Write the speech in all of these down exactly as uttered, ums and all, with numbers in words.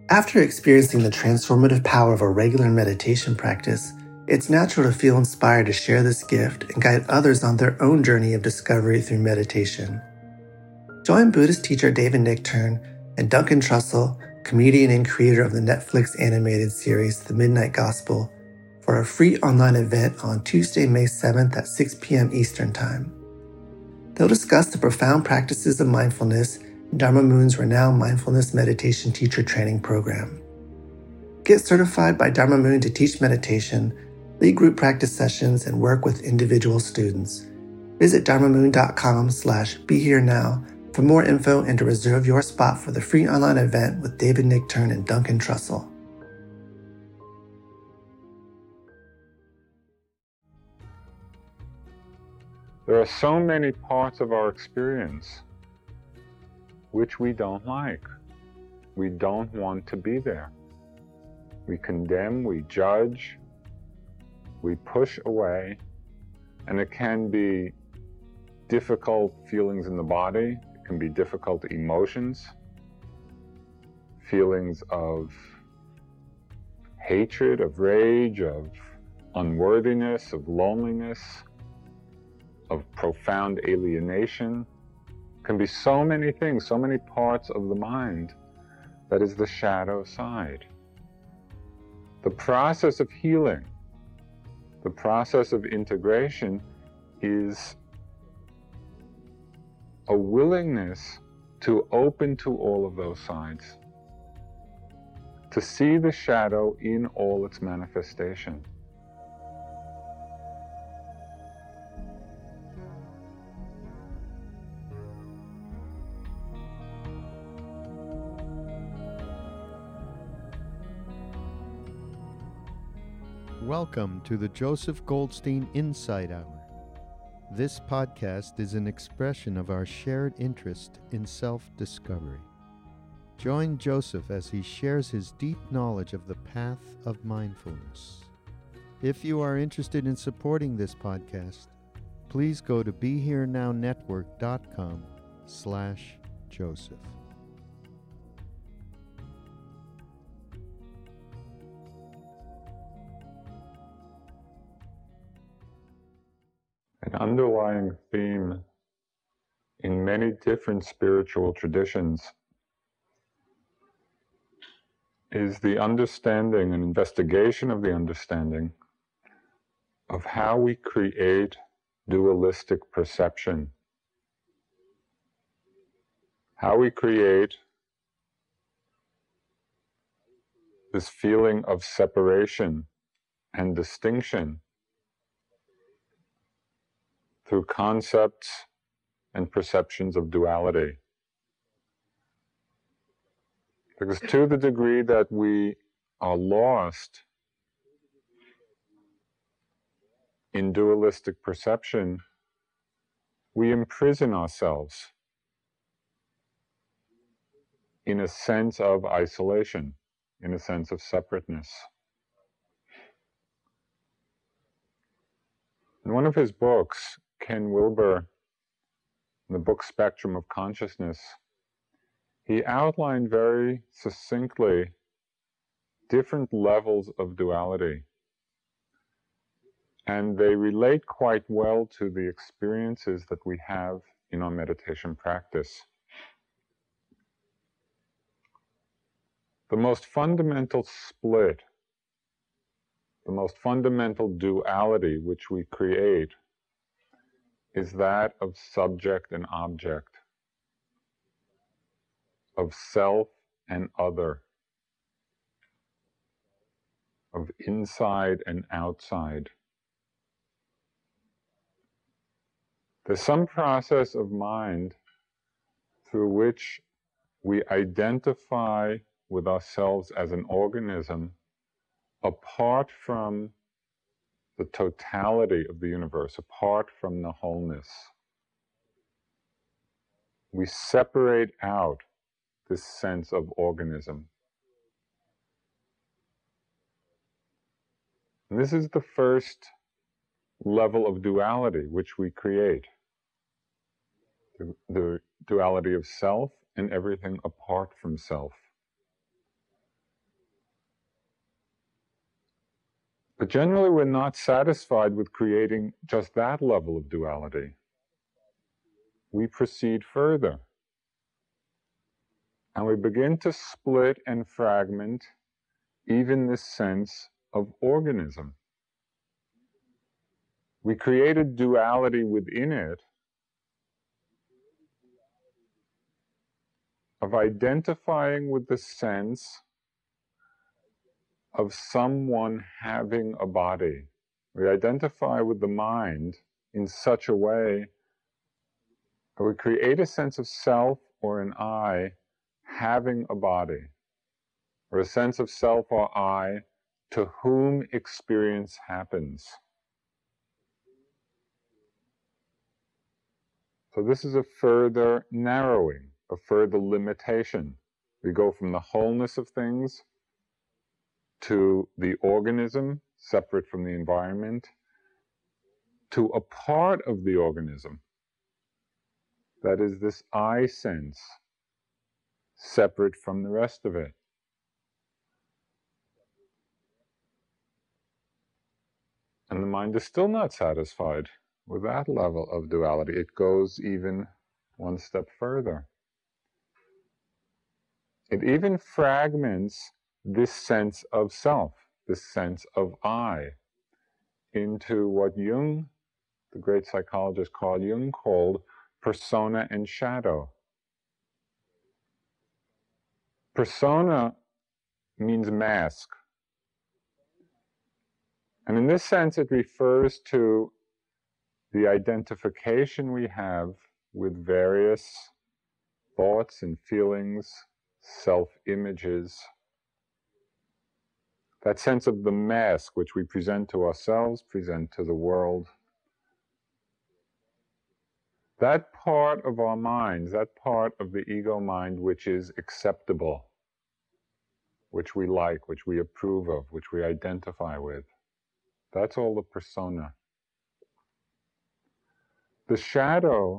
After experiencing the transformative power of a regular meditation practice, it's natural to feel inspired to share this gift and guide others on their own journey of discovery through meditation. Join Buddhist teacher David Nichtern and Duncan Trussell, comedian and creator of the Netflix animated series The Midnight Gospel, for a free online event on Tuesday, May seventh at six p.m. Eastern Time. They'll discuss the profound practices of mindfulness in Dharma Moon's renowned mindfulness meditation teacher training program. Get certified by Dharma Moon to teach meditation, lead group practice sessions, and work with individual students. Visit dharmamoon.com slash be here now for more info and to reserve your spot for the free online event with David Nichtern and Duncan Trussell. There are so many parts of our experience which we don't like. We don't want to be there. We condemn, we judge, we push away, and it can be difficult feelings in the body, it can be difficult emotions, feelings of hatred, of rage, of unworthiness, of loneliness, of profound alienation. It can be so many things, so many parts of the mind that is the shadow side. The process of healing, the process of integration is a willingness to open to all of those sides, to see the shadow in all its manifestation. Welcome to the Joseph Goldstein Insight Hour. This podcast is an expression of our shared interest in self-discovery. Join Joseph as he shares his deep knowledge of the path of mindfulness. If you are interested in supporting this podcast, please go to BeHereNowNetwork.com slash Joseph. An underlying theme in many different spiritual traditions is the understanding and investigation of the understanding of how we create dualistic perception, how we create this feeling of separation and distinction through concepts and perceptions of duality. Because to the degree that we are lost in dualistic perception, we imprison ourselves in a sense of isolation, in a sense of separateness. In one of his books, Ken Wilber, in the book Spectrum of Consciousness, he outlined very succinctly different levels of duality. And they relate quite well to the experiences that we have in our meditation practice. The most fundamental split, the most fundamental duality which we create is that of subject and object, of self and other, of inside and outside. There's some process of mind through which we identify with ourselves as an organism apart from the totality of the universe, apart from the wholeness. We separate out this sense of organism. And this is the first level of duality which we create. The, the duality of self and everything apart from self. But generally, we're not satisfied with creating just that level of duality. We proceed further. And we begin to split and fragment even this sense of organism. We create a duality within it of identifying with the sense of someone having a body. We identify with the mind in such a way that we create a sense of self or an I having a body, or a sense of self or I to whom experience happens. So this is a further narrowing, a further limitation. We go from the wholeness of things to the organism, separate from the environment, to a part of the organism, that is this I sense, separate from the rest of it. And the mind is still not satisfied with that level of duality. It goes even one step further. It even fragments this sense of self, this sense of I, into what Jung, the great psychologist Carl Jung, called persona and shadow. Persona means mask. And in this sense, it refers to the identification we have with various thoughts and feelings, self-images, that sense of the mask which we present to ourselves, present to the world. That part of our minds, that part of the ego mind which is acceptable, which we like, which we approve of, which we identify with, that's all the persona. The shadow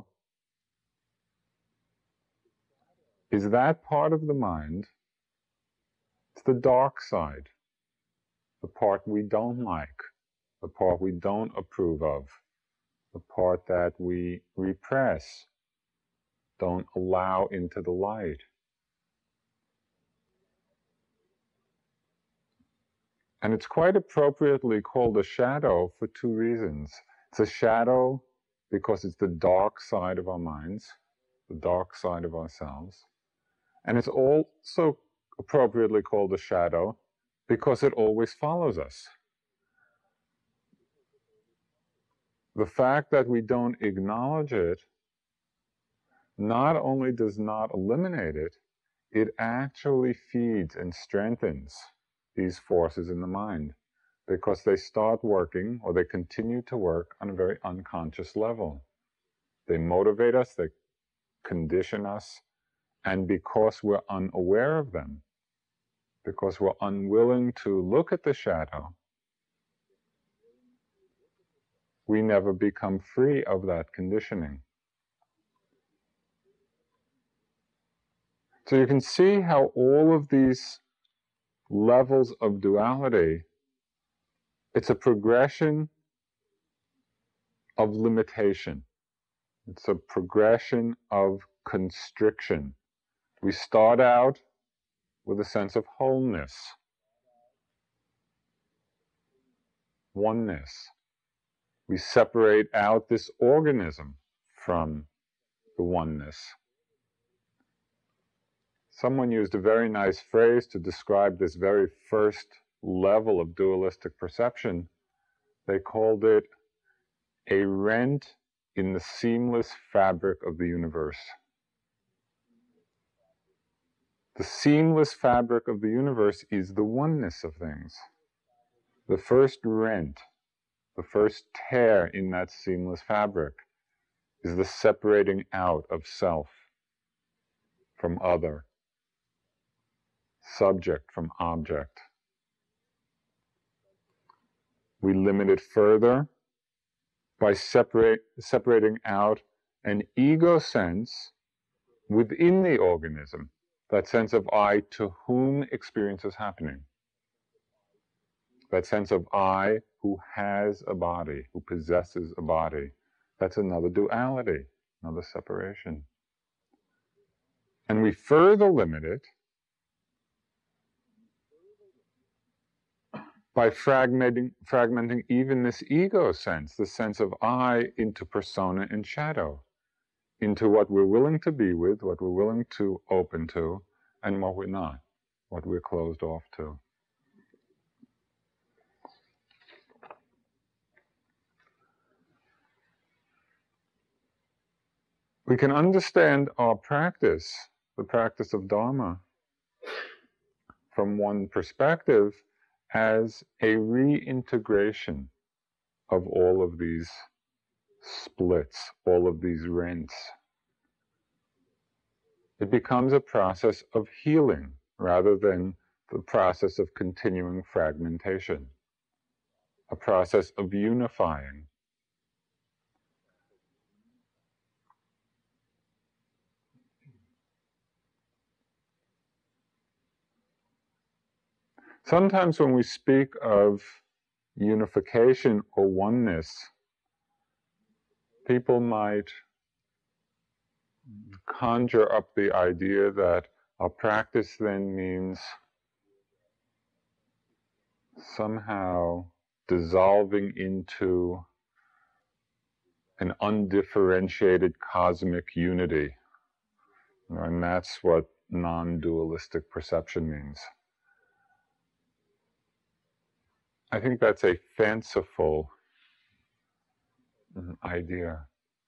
is that part of the mind, it's the dark side, the part we don't like, the part we don't approve of, the part that we repress, don't allow into the light. And it's quite appropriately called a shadow for two reasons. It's a shadow because it's the dark side of our minds, the dark side of ourselves. And it's also appropriately called a shadow because it always follows us. The fact that we don't acknowledge it not only does not eliminate it, it actually feeds and strengthens these forces in the mind, because they start working, or they continue to work, on a very unconscious level. They motivate us, they condition us, and because we're unaware of them, because we're unwilling to look at the shadow, we never become free of that conditioning. So you can see how all of these levels of duality, it's a progression of limitation. It's a progression of constriction. We start out with a sense of wholeness, oneness. We separate out this organism from the oneness. Someone used a very nice phrase to describe this very first level of dualistic perception. They called it a rent in the seamless fabric of the universe. The seamless fabric of the universe is the oneness of things. The first rent, the first tear in that seamless fabric is the separating out of self from other, subject from object. We limit it further by separate, separating out an ego sense within the organism, that sense of I to whom experience is happening. That sense of I who has a body, who possesses a body. That's another duality, another separation. And we further limit it by fragmenting, fragmenting even this ego sense, the sense of I, into persona and shadow, into what we're willing to be with, what we're willing to open to, and what we're not, what we're closed off to. We can understand our practice, the practice of Dharma, from one perspective as a reintegration of all of these splits, all of these rents. It becomes a process of healing rather than the process of continuing fragmentation, a process of unifying. Sometimes when we speak of unification or oneness, people might conjure up the idea that our practice then means somehow dissolving into an undifferentiated cosmic unity. And that's what non-dualistic perception means. I think that's a fanciful idea.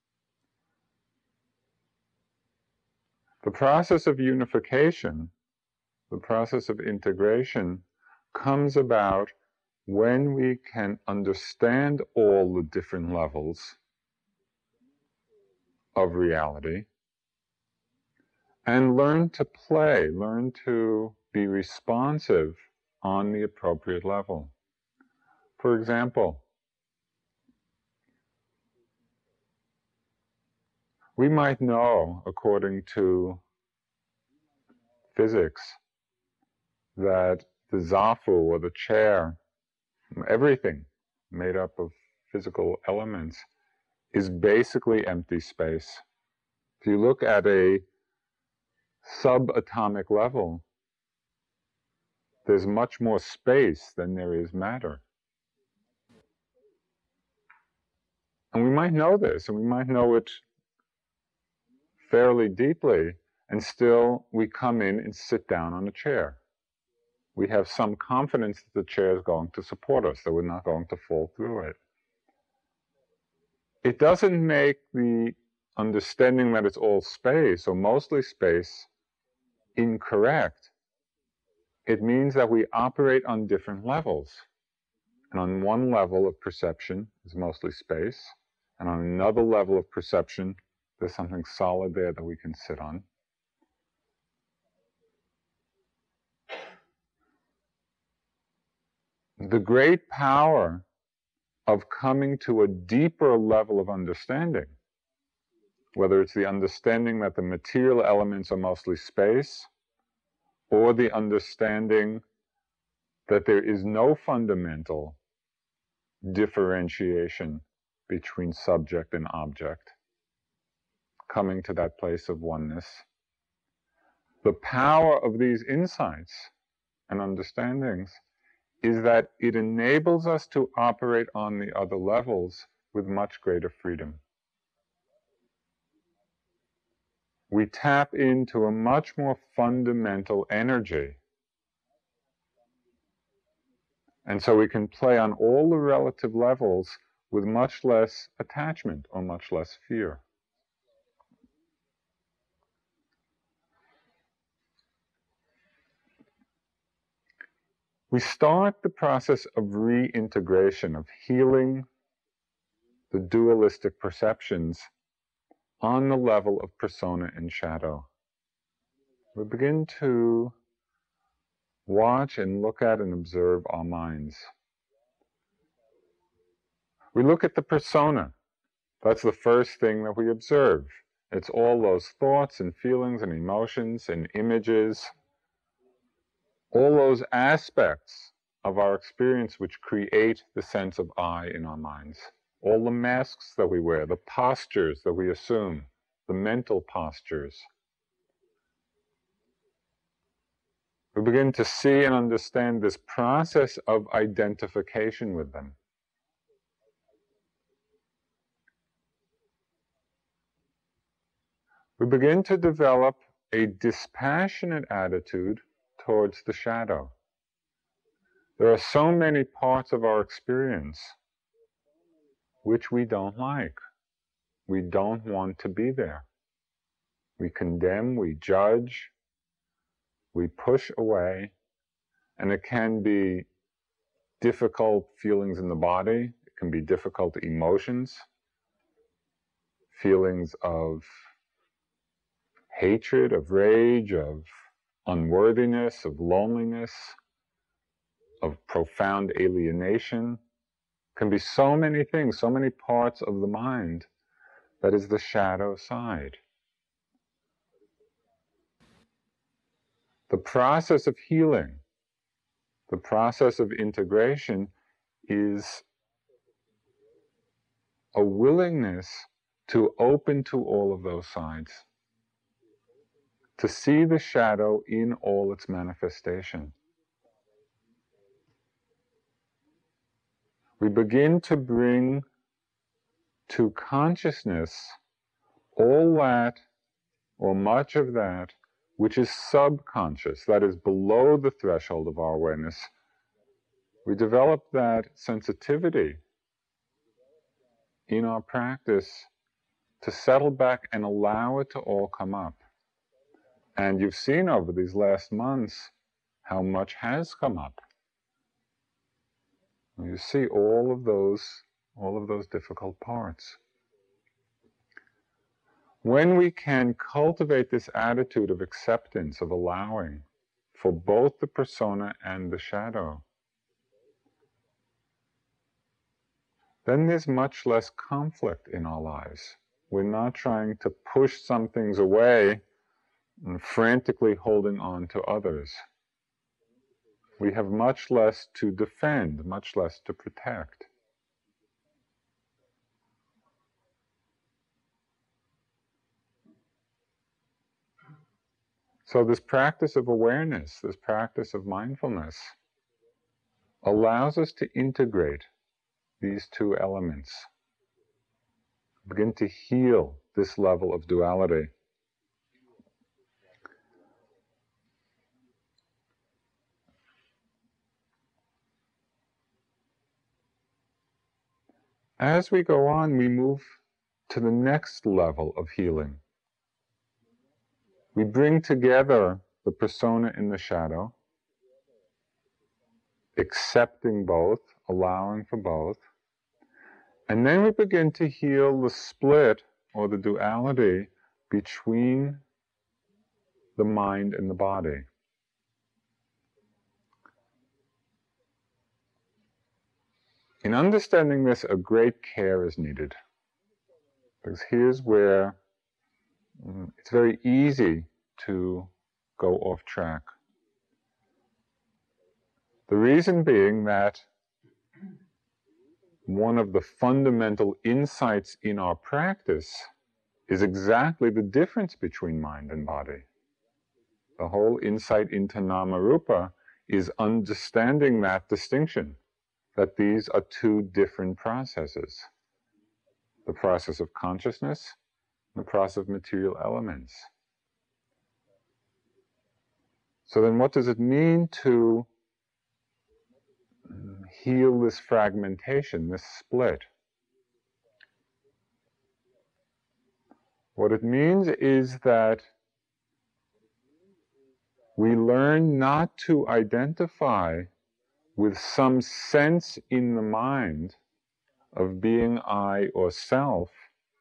The process of unification, the process of integration, comes about when we can understand all the different levels of reality and learn to play, learn to be responsive on the appropriate level. For example, we might know, according to physics, that the zafu, or the chair, everything made up of physical elements, is basically empty space. If you look at a subatomic level, there's much more space than there is matter. And we might know this, and we might know it fairly deeply, and still we come in and sit down on a chair. We have some confidence that the chair is going to support us, that we're not going to fall through it. It doesn't make the understanding that it's all space, or mostly space, incorrect. It means that we operate on different levels. And on one level of perception is mostly space, and on another level of perception, there's something solid there that we can sit on. The great power of coming to a deeper level of understanding, whether it's the understanding that the material elements are mostly space, or the understanding that there is no fundamental differentiation between subject and object, coming to that place of oneness. The power of these insights and understandings is that it enables us to operate on the other levels with much greater freedom. We tap into a much more fundamental energy. And so we can play on all the relative levels with much less attachment or much less fear. We start the process of reintegration, of healing the dualistic perceptions on the level of persona and shadow. We begin to watch and look at and observe our minds. We look at the persona. That's the first thing that we observe. It's all those thoughts and feelings and emotions and images, all those aspects of our experience which create the sense of I in our minds. All the masks that we wear, the postures that we assume, the mental postures. We begin to see and understand this process of identification with them. We begin to develop a dispassionate attitude towards the shadow. There are so many parts of our experience which we don't like. We don't want to be there. We condemn, we judge, we push away, and it can be difficult feelings in the body, it can be difficult emotions, feelings of hatred, of rage, of unworthiness, of loneliness, of profound alienation. It can be so many things, so many parts of the mind that is the shadow side. The process of healing, the process of integration is a willingness to open to all of those sides, to see the shadow in all its manifestation. We begin to bring to consciousness all that, or much of that, which is subconscious, that is below the threshold of our awareness. We develop that sensitivity in our practice to settle back and allow it to all come up. And you've seen over these last months how much has come up. You see all of those, all of those difficult parts. When we can cultivate this attitude of acceptance, of allowing, for both the persona and the shadow, then there's much less conflict in our lives. We're not trying to push some things away and frantically holding on to others. We have much less to defend, much less to protect. So this practice of awareness, this practice of mindfulness, allows us to integrate these two elements, begin to heal this level of duality. As we go on, we move to the next level of healing. We bring together the persona and the shadow, accepting both, allowing for both, and then we begin to heal the split or the duality between the mind and the body. In understanding this, a great care is needed, because here's where mm, it's very easy to go off track. The reason being that one of the fundamental insights in our practice is exactly the difference between mind and body. The whole insight into Namarupa is understanding that distinction, that these are two different processes. The process of consciousness, and the process of material elements. So then what does it mean to heal this fragmentation, this split? What it means is that we learn not to identify with some sense in the mind of being I or self,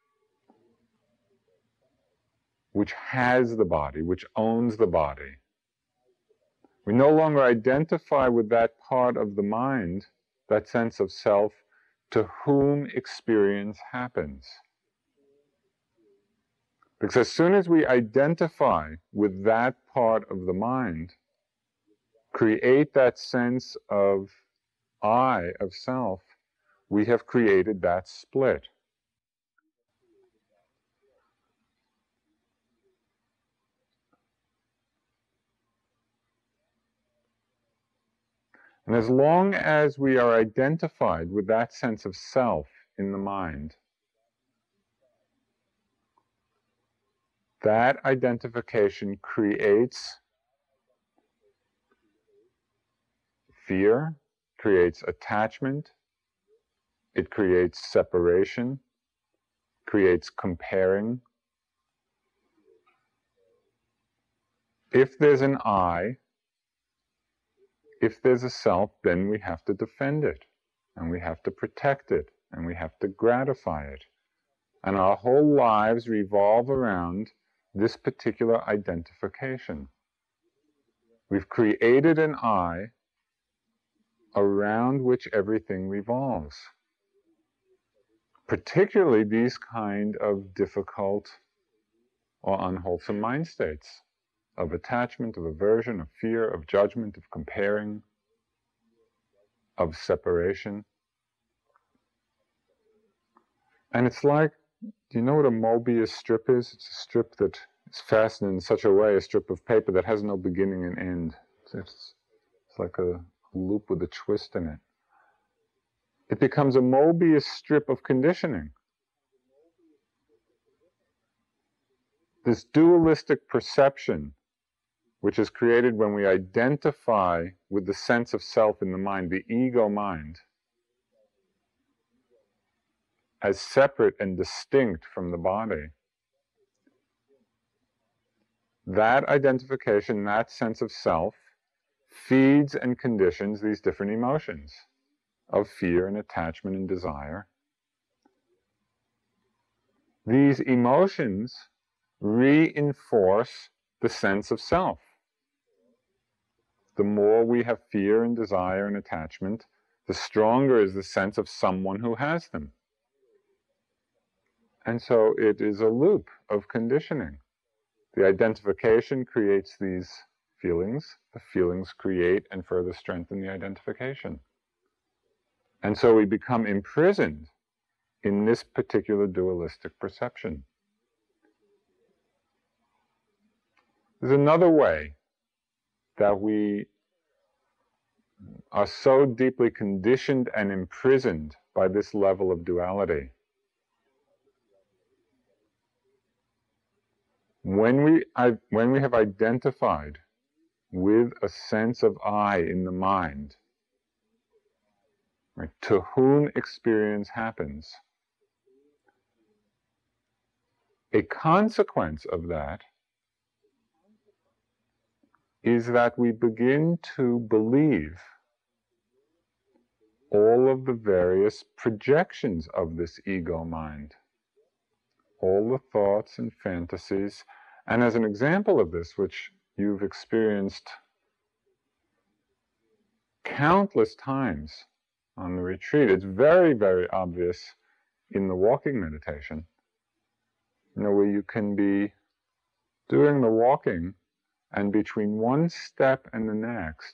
which has the body, which owns the body. We no longer identify with that part of the mind, that sense of self, to whom experience happens. Because as soon as we identify with that part of the mind, create that sense of I, of self, we have created that split. And as long as we are identified with that sense of self in the mind, that identification creates fear, creates attachment, it creates separation, creates comparing. If there's an I, if there's a self, then we have to defend it, and we have to protect it, and we have to gratify it. And our whole lives revolve around this particular identification. We've created an I around which everything revolves. Particularly these kind of difficult or unwholesome mind states of attachment, of aversion, of fear, of judgment, of comparing, of separation. And it's like, do you know what a Mobius strip is? It's a strip that is fastened in such a way, a strip of paper that has no beginning and end. It's, it's like a loop with a twist in it. It becomes a Mobius strip of conditioning. This dualistic perception, which is created when we identify with the sense of self in the mind, the ego mind, as separate and distinct from the body. That identification, that sense of self, feeds and conditions these different emotions of fear and attachment and desire. These emotions reinforce the sense of self. The more we have fear and desire and attachment, the stronger is the sense of someone who has them. And so it is a loop of conditioning. The identification creates these feelings. The feelings create and further strengthen the identification. And so we become imprisoned in this particular dualistic perception. There's another way that we are so deeply conditioned and imprisoned by this level of duality. When we, when we have identified with a sense of I in the mind, right, to whom experience happens, a consequence of that is that we begin to believe all of the various projections of this ego mind, all the thoughts and fantasies. And as an example of this, which you've experienced countless times on the retreat, it's very, very obvious in the walking meditation, you know, where you can be doing the walking, and between one step and the next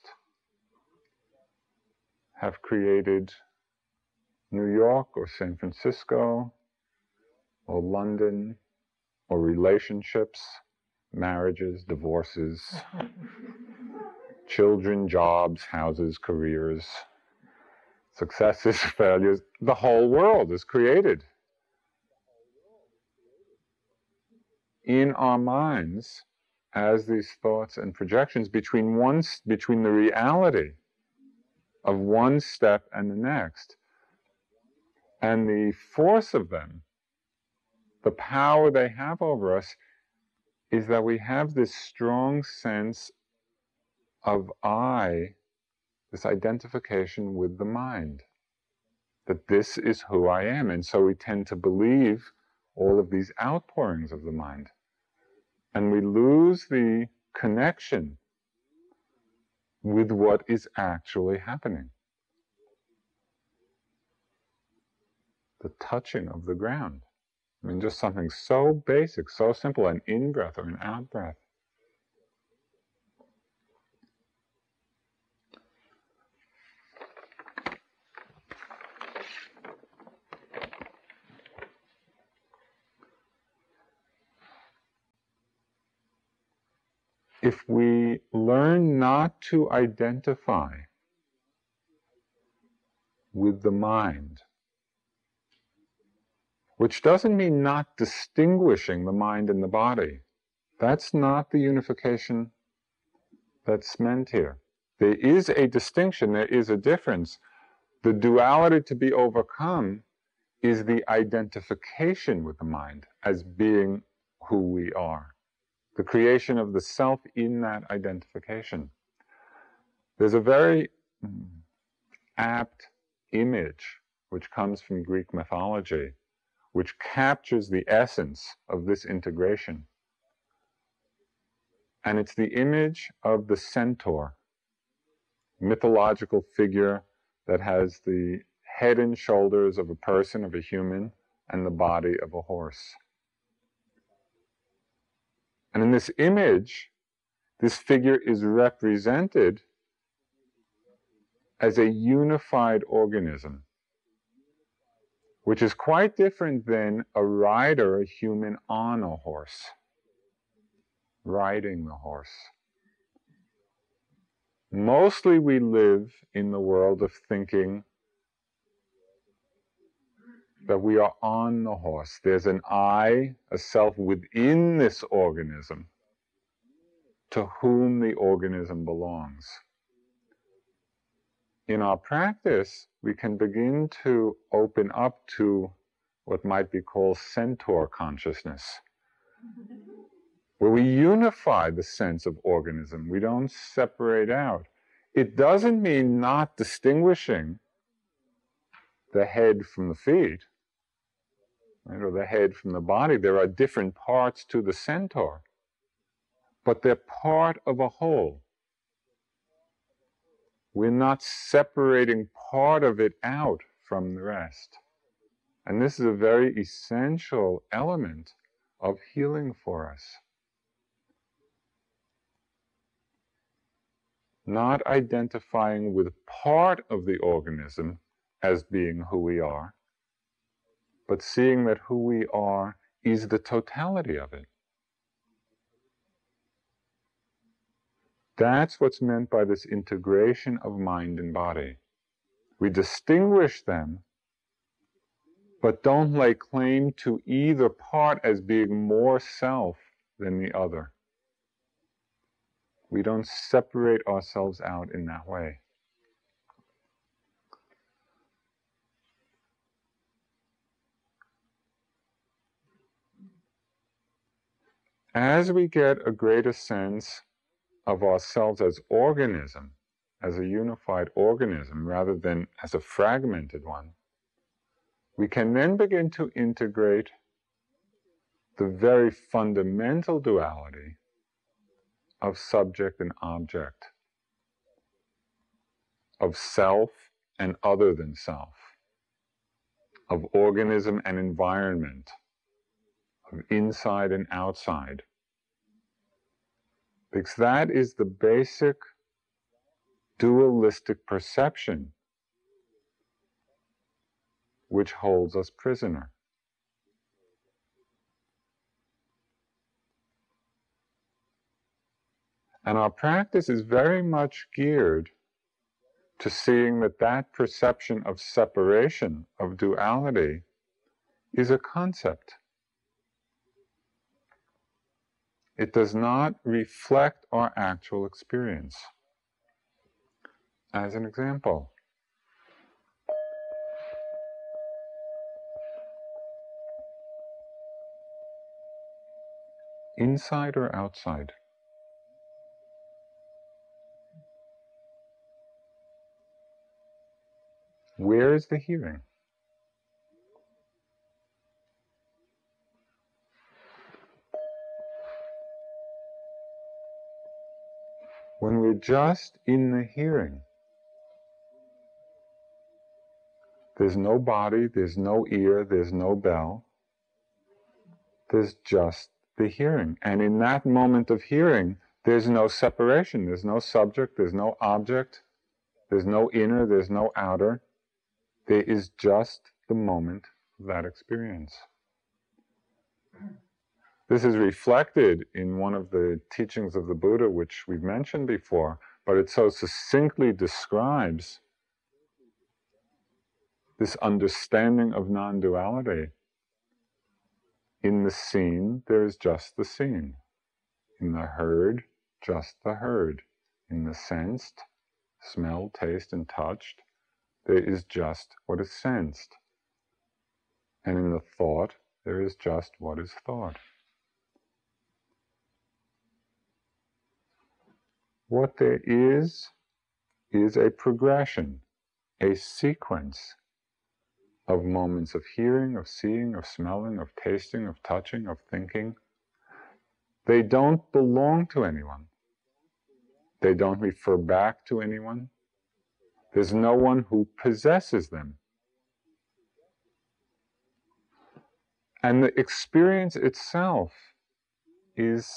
have created New York or San Francisco or London or relationships, marriages, divorces, children, jobs, houses, careers, successes, failures. The whole world is created in our minds as these thoughts and projections between one, between the reality of one step and the next. And the force of them, the power they have over us, is that we have this strong sense of I, this identification with the mind, that this is who I am. And so we tend to believe all of these outpourings of the mind. And we lose the connection with what is actually happening. The touching of the ground. I mean, just something so basic, so simple, an in-breath or an out-breath. if we learn not to identify with the mind, which doesn't mean not distinguishing the mind and the body. That's not the unification that's meant here. There is a distinction, there is a difference. The duality to be overcome is the identification with the mind as being who we are, the creation of the self in that identification. There's a very apt image which comes from Greek mythology, which captures the essence of this integration. And it's the image of the centaur, mythological figure that has the head and shoulders of a person, of a human, and the body of a horse. And in this image, this figure is represented as a unified organism, which is quite different than a rider, a human on a horse, riding the horse. Mostly we live in the world of thinking that we are on the horse. There's an I, a self within this organism, to whom the organism belongs. In our practice, we can begin to open up to what might be called centaur consciousness, where we unify the sense of organism. We don't separate out. It doesn't mean not distinguishing the head from the feet, right, or the head from the body. There are different parts to the centaur, but they're part of a whole. We're not separating part of it out from the rest. And this is a very essential element of healing for us. Not identifying with part of the organism as being who we are, but seeing that who we are is the totality of it. That's what's meant by this integration of mind and body. We distinguish them, but don't lay claim to either part as being more self than the other. We don't separate ourselves out in that way. As we get a greater sense of ourselves as organism, as a unified organism, rather than as a fragmented one, we can then begin to integrate the very fundamental duality of subject and object, of self and other than self, of organism and environment, of inside and outside. Because that is the basic dualistic perception which holds us prisoner. And our practice is very much geared to seeing that that perception of separation, of duality, is a concept. It does not reflect our actual experience. As an example, inside or outside? Where is the hearing? When we're just in the hearing, there's no body, there's no ear, there's no bell. There's just the hearing. And in that moment of hearing, there's no separation. There's no subject, there's no object, there's no inner, there's no outer. There is just the moment of that experience. This is reflected in one of the teachings of the Buddha, which we've mentioned before, but it so succinctly describes this understanding of non-duality. In the seen, there is just the seen. In the heard, just the heard. In the sensed, smelled, tasted, and touched, there is just what is sensed. And in the thought, there is just what is thought. What there is, is a progression, a sequence of moments of hearing, of seeing, of smelling, of tasting, of touching, of thinking. They don't belong to anyone. They don't refer back to anyone. There's no one who possesses them. And the experience itself is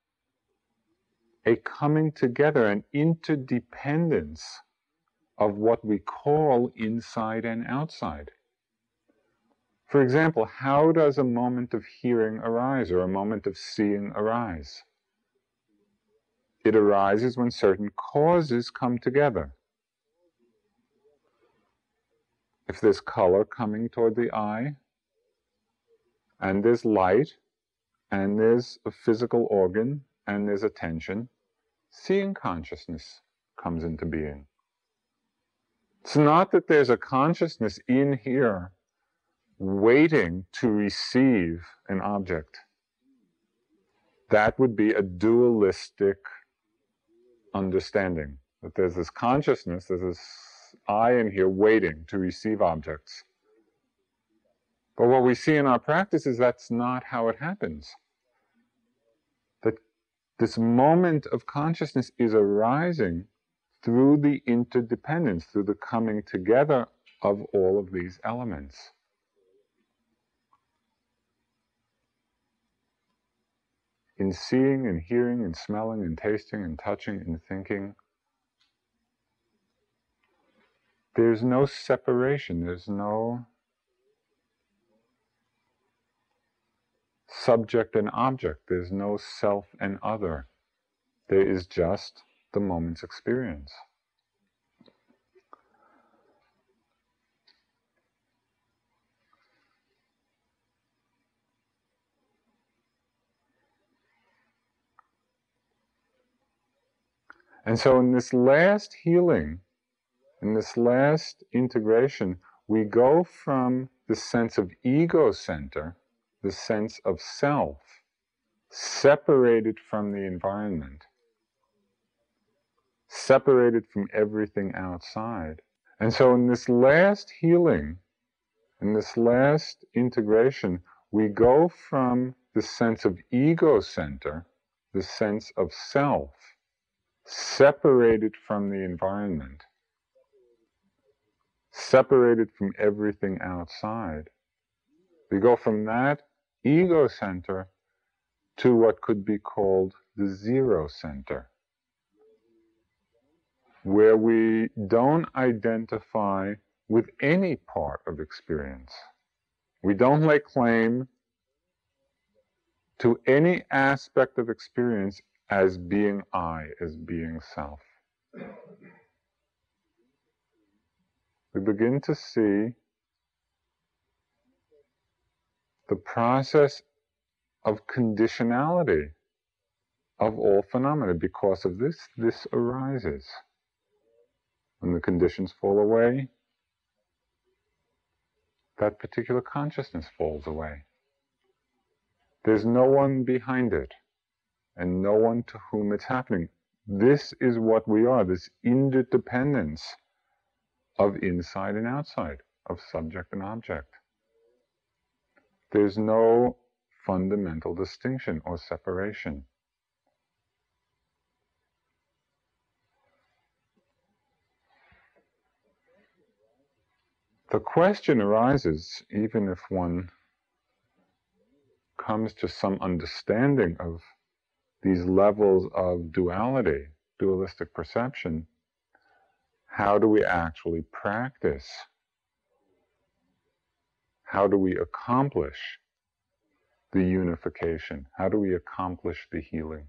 a coming together, an interdependence of what we call inside and outside. For example, how does a moment of hearing arise or a moment of seeing arise? It arises when certain causes come together. If there's color coming toward the eye, and there's light, and there's a physical organ, and there's attention, seeing consciousness comes into being. It's not that there's a consciousness in here waiting to receive an object. That would be a dualistic understanding, that there's this consciousness, there's this I in here waiting to receive objects. But what we see in our practice is that's not how it happens. That this moment of consciousness is arising through the interdependence, through the coming together of all of these elements. In seeing and hearing and smelling and tasting and touching and thinking, there's no separation, there's no subject and object, there's no self and other. There is just the moment's experience. And so in this last healing, in this last integration, we go from the sense of ego center, the sense of self, separated from the environment, separated from everything outside. And so in this last healing, in this last integration, we go from the sense of ego center, the sense of self, separated from the environment, separated from everything outside. We go from that ego center to what could be called the zero center, where we don't identify with any part of experience. We don't lay claim to any aspect of experience as being I, as being self. We begin to see the process of conditionality of all phenomena. Because of this, this arises. When the conditions fall away, that particular consciousness falls away. There's no one behind it, and no one to whom it's happening. This is what we are, this interdependence of inside and outside, of subject and object. There's no fundamental distinction or separation. The question arises, even if one comes to some understanding of these levels of duality, dualistic perception, how do we actually practice? How do we accomplish the unification? How do we accomplish the healing?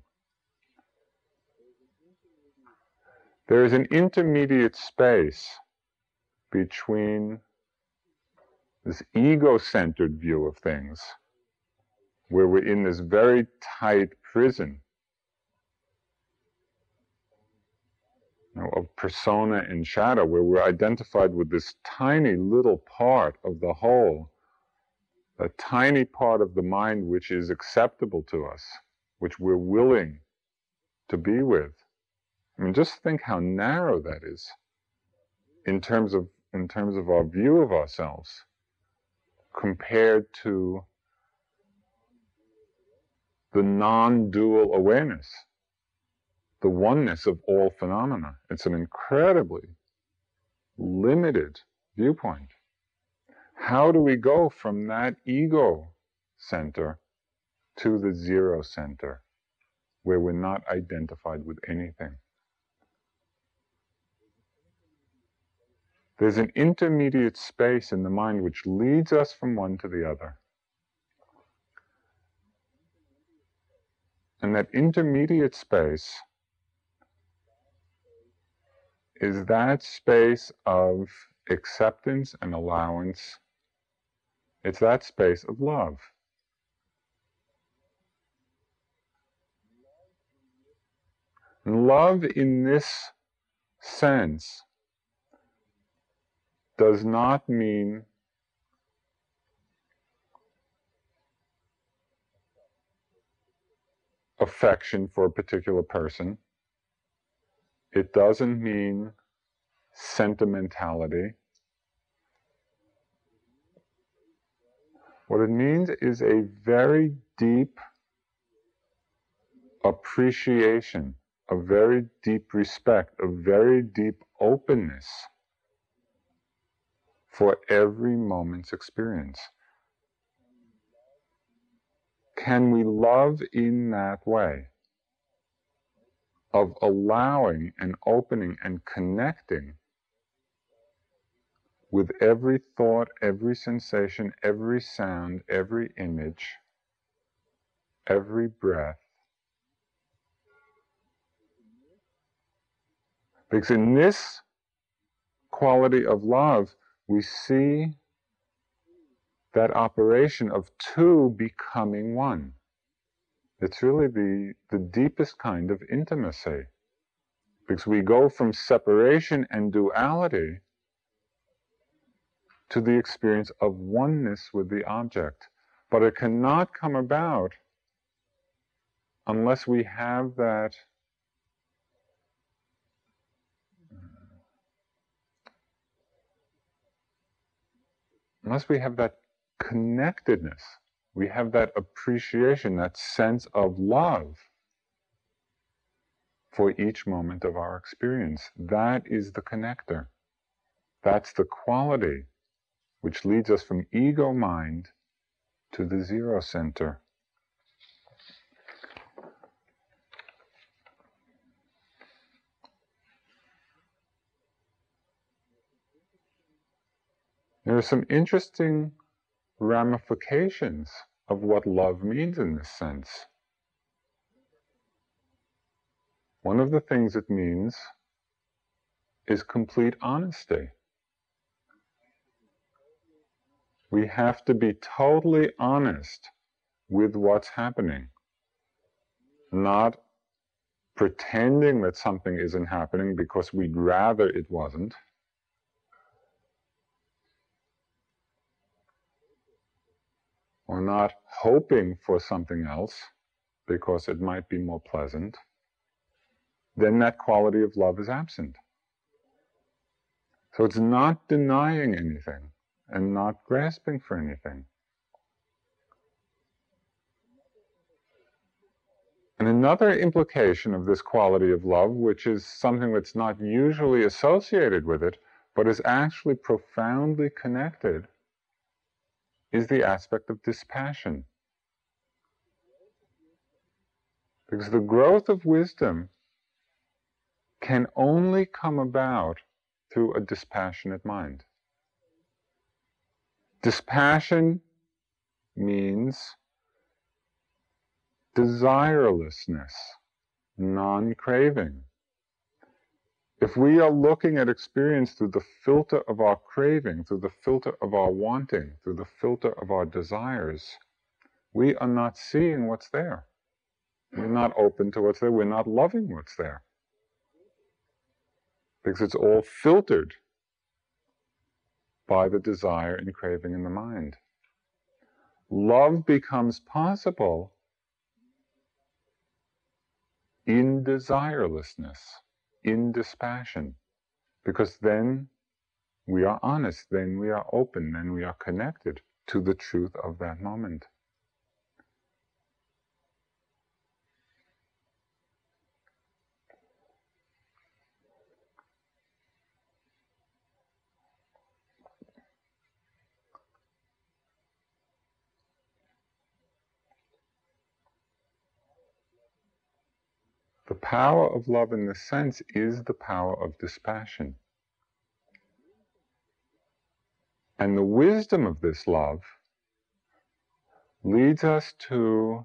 There is an intermediate space between this ego-centered view of things, where we're in this very tight prison, you know, of persona and shadow, where we're identified with this tiny little part of the whole, a tiny part of the mind which is acceptable to us, which we're willing to be with. I mean, just think how narrow that is in terms of in terms of our view of ourselves compared to the non-dual awareness, the oneness of all phenomena. It's an incredibly limited viewpoint. How do we go from that ego center to the zero center, where we're not identified with anything? There's an intermediate space in the mind which leads us from one to the other. And that intermediate space is that space of acceptance and allowance. It's that space of love. And love in this sense does not mean affection for a particular person. It doesn't mean sentimentality. What it means is a very deep appreciation, a very deep respect, a very deep openness for every moment's experience. Can we love in that way of allowing and opening and connecting with every thought, every sensation, every sound, every image, every breath? Because in this quality of love, we see that operation of two becoming one. It's really the, the deepest kind of intimacy. Because we go from separation and duality to the experience of oneness with the object. But it cannot come about unless we have that unless we have that connectedness, we have that appreciation, that sense of love for each moment of our experience. That is the connector. That's the quality which leads us from ego mind to the zero center. There are some interesting ramifications of what love means in this sense. One of the things it means is complete honesty. We have to be totally honest with what's happening, not pretending that something isn't happening because we'd rather it wasn't. Or not hoping for something else because it might be more pleasant, then that quality of love is absent. So it's not denying anything and not grasping for anything. And another implication of this quality of love, which is something that's not usually associated with it, but is actually profoundly connected, is the aspect of dispassion. Because the growth of wisdom can only come about through a dispassionate mind. Dispassion means desirelessness, non-craving. If we are looking at experience through the filter of our craving, through the filter of our wanting, through the filter of our desires, we are not seeing what's there. We're not open to what's there. We're not loving what's there. Because it's all filtered by the desire and craving in the mind. Love becomes possible in desirelessness, in dispassion, because then we are honest, then we are open, then we are connected to the truth of that moment. The power of love in this sense is the power of dispassion. And the wisdom of this love leads us to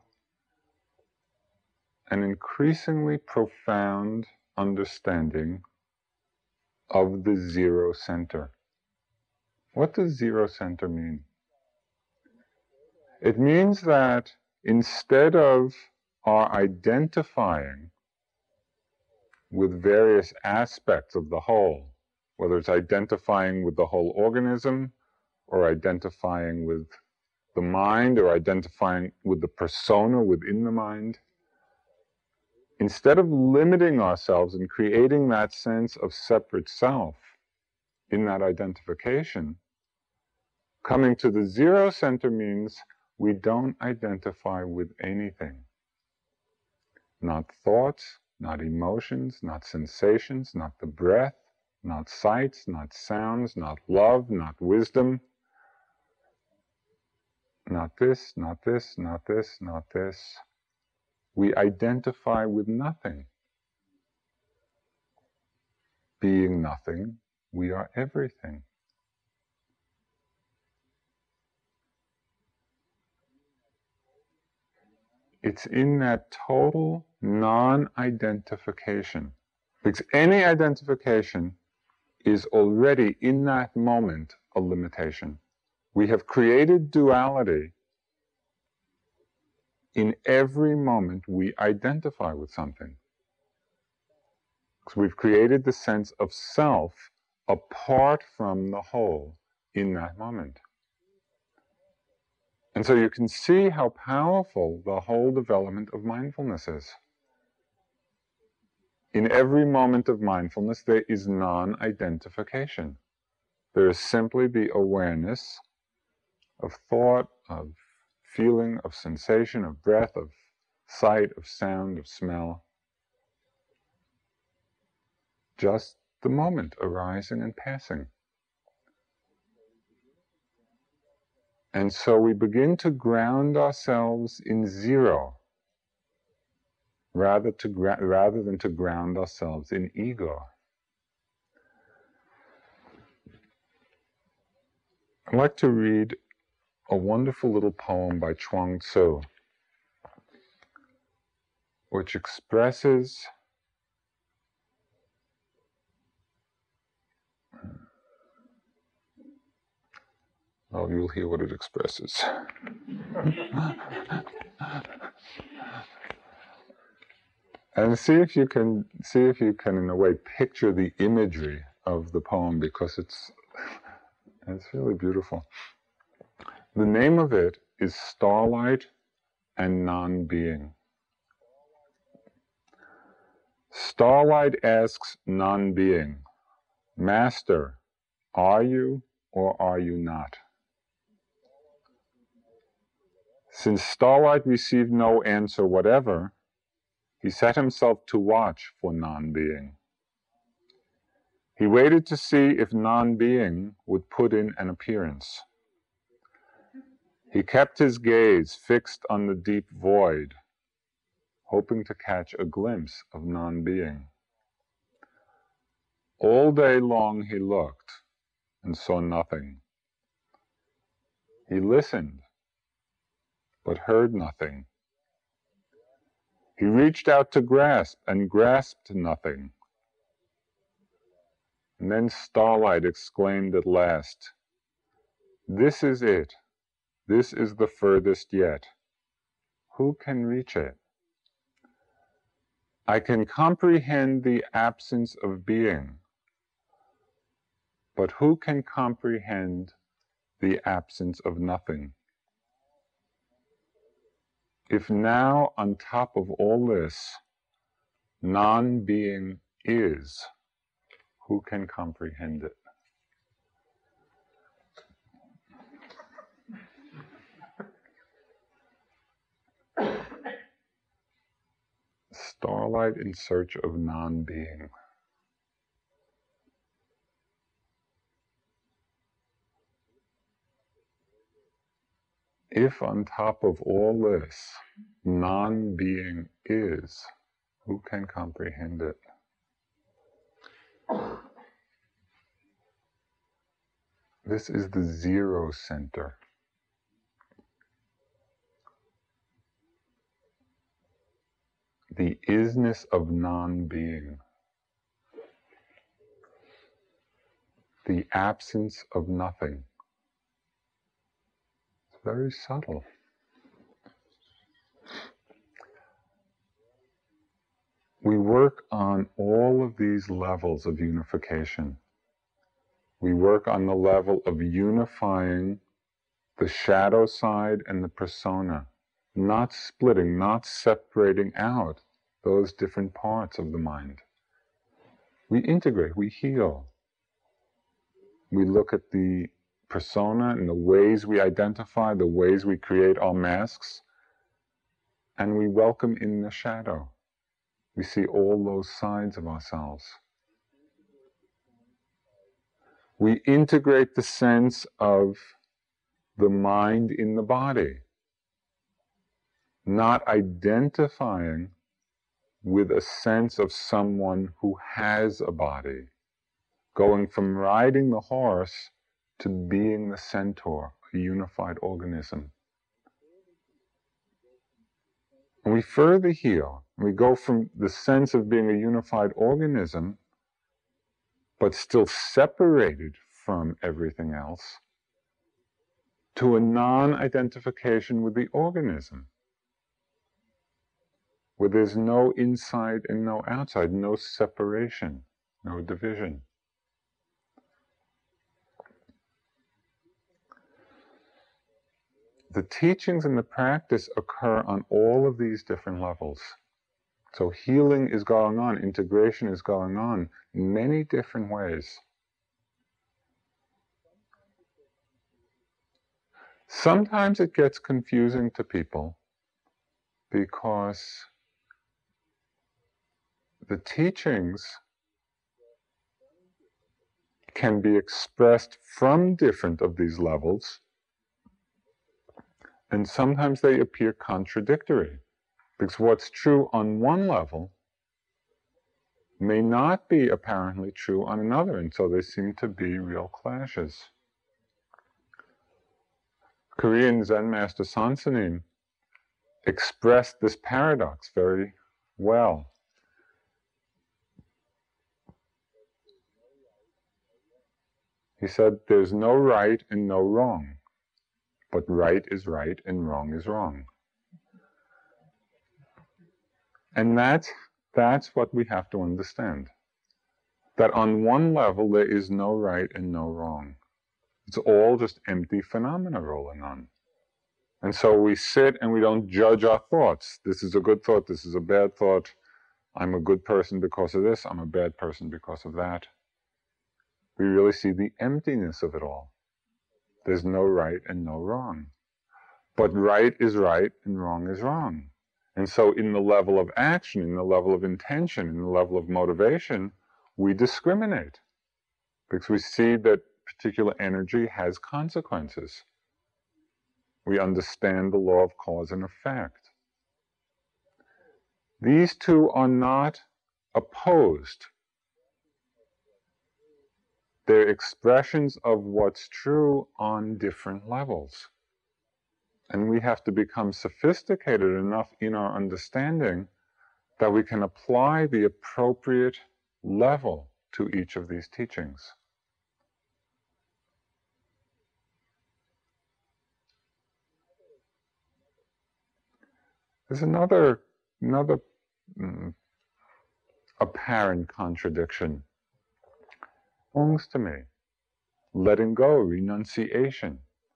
an increasingly profound understanding of the zero center. What does zero center mean? It means that instead of our identifying with various aspects of the whole, whether it's identifying with the whole organism, or identifying with the mind, or identifying with the persona within the mind, instead of limiting ourselves and creating that sense of separate self in that identification, coming to the zero center means we don't identify with anything. Not thoughts, not emotions, not sensations, not the breath, not sights, not sounds, not love, not wisdom, not this, not this, not this, not this. We identify with nothing. Being nothing, we are everything. It's in that total non-identification. Because any identification is already, in that moment, a limitation. We have created duality. In every moment we identify with something. Because we've created the sense of self apart from the whole in that moment. And so you can see how powerful the whole development of mindfulness is. In every moment of mindfulness, there is non-identification. There is simply the awareness of thought, of feeling, of sensation, of breath, of sight, of sound, of smell. Just the moment arising and passing. And so we begin to ground ourselves in zero, rather, to gra- rather than to ground ourselves in ego. I'd like to read a wonderful little poem by Chuang Tzu, which expresses oh, you'll hear what it expresses. And see if you can, see if you can, in a way, picture the imagery of the poem, because it's, it's really beautiful. The name of it is Starlight and Non-Being. Starlight asks non-being, Master, are you or are you not? Since Starlight received no answer whatever, he set himself to watch for non-being. He waited to see if non-being would put in an appearance. He kept his gaze fixed on the deep void, hoping to catch a glimpse of non-being. All day long he looked and saw nothing. He listened, but heard nothing. He reached out to grasp and grasped nothing. And then Starlight exclaimed at last, "This is it. This is the furthest yet. Who can reach it? I can comprehend the absence of being, but who can comprehend the absence of nothing? If now, on top of all this, non-being is, who can comprehend it?" Starlight in search of non-being. If on top of all this, non-being is, who can comprehend it? This is the zero center. The isness of non-being. The absence of nothing. It's very subtle. We work on all of these levels of unification. We work on the level of unifying the shadow side and the persona, not splitting, not separating out those different parts of the mind. We integrate, we heal. We look at the persona and the ways we identify, the ways we create our masks, and we welcome in the shadow. We see all those sides of ourselves. We integrate the sense of the mind in the body, not identifying with a sense of someone who has a body, going from riding the horse to being the centaur, a unified organism. And we further heal. We go from the sense of being a unified organism, but still separated from everything else, to a non-identification with the organism, where there's no inside and no outside, no separation, no division. The teachings and the practice occur on all of these different levels. So healing is going on, integration is going on in many different ways. Sometimes it gets confusing to people because the teachings can be expressed from different of these levels, and sometimes they appear contradictory, because what's true on one level may not be apparently true on another, and so there seem to be real clashes. Korean Zen master Sansanin expressed this paradox very well. He said, there's no right and no wrong, but right is right and wrong is wrong. And that's, that's what we have to understand. That on one level there is no right and no wrong. It's all just empty phenomena rolling on. And so we sit and we don't judge our thoughts. This is a good thought, this is a bad thought. I'm a good person because of this, I'm a bad person because of that. We really see the emptiness of it all. There's no right and no wrong. But right is right and wrong is wrong. And so in the level of action, in the level of intention, in the level of motivation, we discriminate. Because we see that particular energy has consequences. We understand the law of cause and effect. These two are not opposed. They're expressions of what's true on different levels. And we have to become sophisticated enough in our understanding that we can apply the appropriate level to each of these teachings. There's another, another mm, apparent contradiction. Belongs to me. Letting go, renunciation.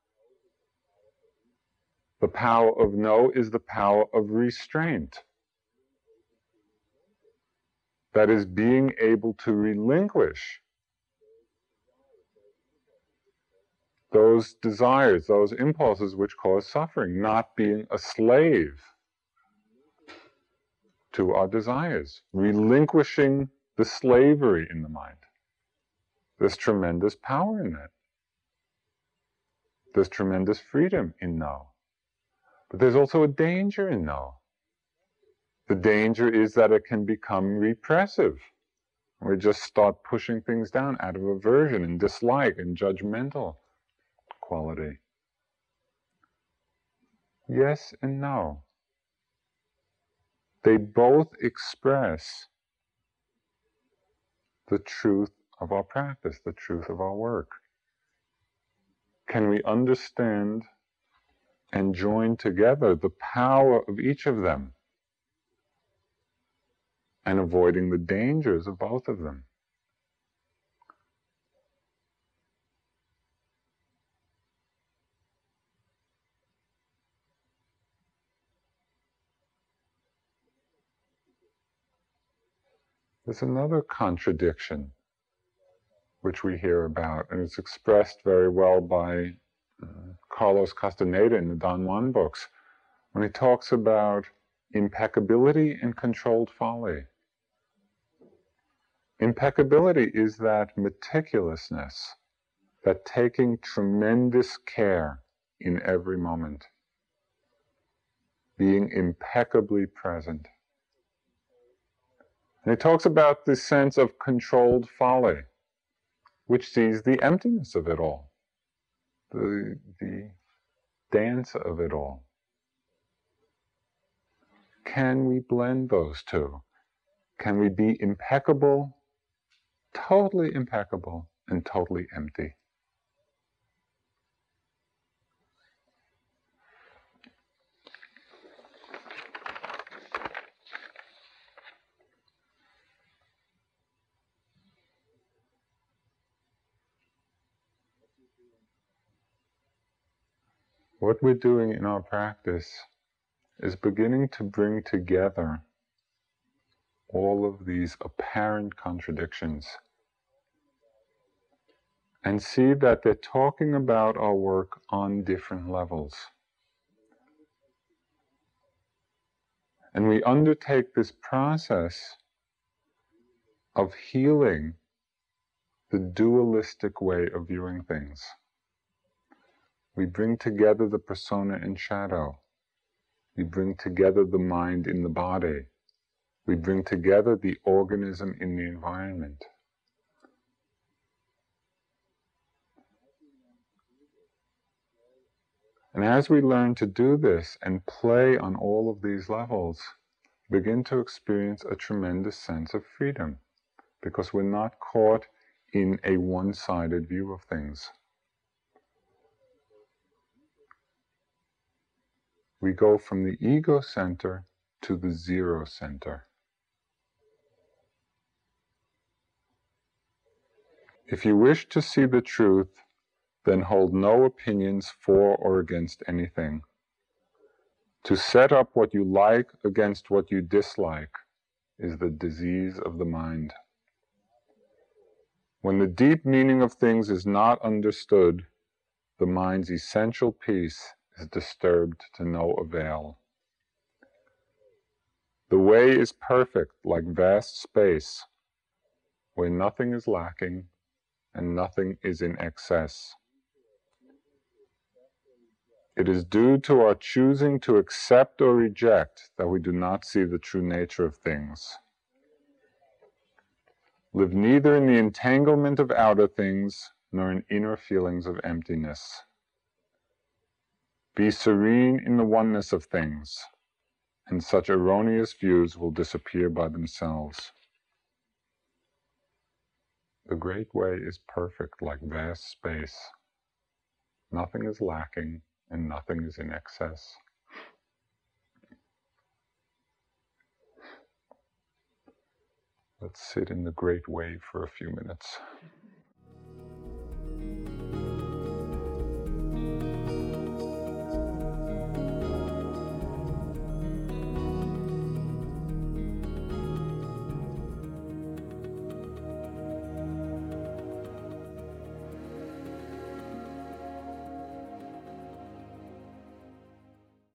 The power of no is the power of restraint. That is, being able to relinquish those desires, those impulses which cause suffering, not being a slave to our desires, relinquishing the slavery in the mind. There's tremendous power in that. There's tremendous freedom in no. But there's also a danger in no. The danger is that it can become repressive. We just start pushing things down out of aversion and dislike and judgmental quality. Yes and no. They both express the truth of our practice, the truth of our work. Can we understand and join together the power of each of them and avoiding the dangers of both of them? There's another contradiction which we hear about, and it's expressed very well by uh, Carlos Castaneda in the Don Juan books, when he talks about impeccability and controlled folly. Impeccability is that meticulousness, that taking tremendous care in every moment, being impeccably present. And he talks about this sense of controlled folly, which sees the emptiness of it all, the, the dance of it all. Can we blend those two? Can we be impeccable, totally impeccable, and totally empty? What we're doing in our practice is beginning to bring together all of these apparent contradictions and see that they're talking about our work on different levels. And we undertake this process of healing the dualistic way of viewing things. We bring together the persona and shadow. We bring together the mind in the body. We bring together the organism in the environment. And as we learn to do this and play on all of these levels, begin to experience a tremendous sense of freedom, because we're not caught in a one-sided view of things. We go from the ego center to the zero center. If you wish to see the truth, then hold no opinions for or against anything. To set up what you like against what you dislike is the disease of the mind. When the deep meaning of things is not understood, the mind's essential peace is disturbed to no avail. The way is perfect like vast space, where nothing is lacking and nothing is in excess. It is due to our choosing to accept or reject that we do not see the true nature of things. Live neither in the entanglement of outer things nor in inner feelings of emptiness. Be serene in the oneness of things. and such erroneous views will disappear by themselves. The Great Way is perfect like vast space. Nothing is lacking and nothing is in excess. Let's sit in the Great Way for a few minutes.